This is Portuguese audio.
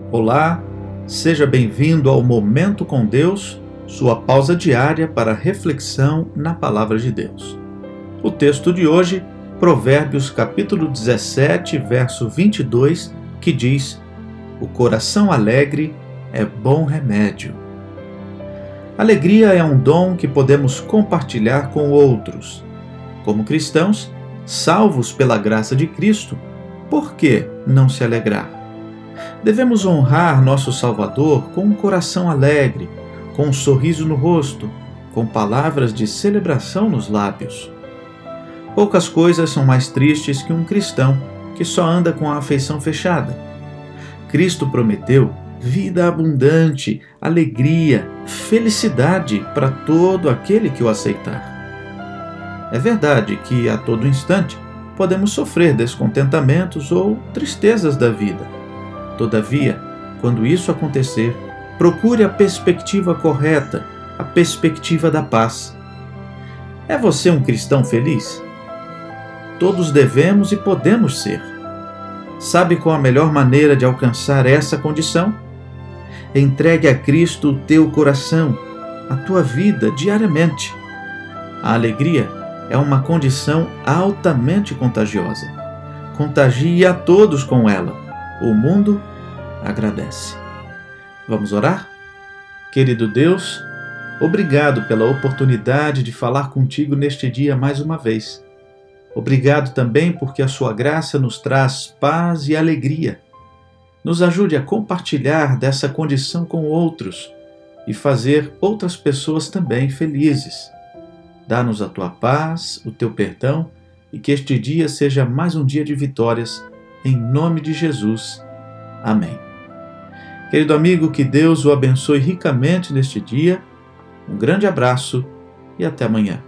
Olá, seja bem-vindo ao Momento com Deus, sua pausa diária para reflexão na Palavra de Deus. O texto de hoje, Provérbios capítulo 17, verso 22, que diz: "O coração alegre é bom remédio." Alegria é um dom que podemos compartilhar com outros. Como cristãos, salvos pela graça de Cristo, por que não se alegrar? Devemos honrar nosso Salvador com um coração alegre, com um sorriso no rosto, com palavras de celebração nos lábios. Poucas coisas são mais tristes que um cristão que só anda com a afeição fechada. Cristo prometeu vida abundante, alegria, felicidade para todo aquele que o aceitar. É verdade que a todo instante podemos sofrer descontentamentos ou tristezas da vida. Todavia, quando isso acontecer, procure a perspectiva correta, a perspectiva da paz. É você um cristão feliz? Todos devemos e podemos ser. Sabe qual a melhor maneira de alcançar essa condição? Entregue a Cristo o teu coração, a tua vida diariamente. A alegria é uma condição altamente contagiosa. Contagie a todos com ela. O mundo agradece. Vamos orar? Querido Deus, obrigado pela oportunidade de falar contigo neste dia mais uma vez. Obrigado também porque a sua graça nos traz paz e alegria. Nos ajude a compartilhar dessa condição com outros e fazer outras pessoas também felizes. Dá-nos a tua paz, o teu perdão e que este dia seja mais um dia de vitórias. Em nome de Jesus. Amém. Querido amigo, que Deus o abençoe ricamente neste dia. Um grande abraço e até amanhã.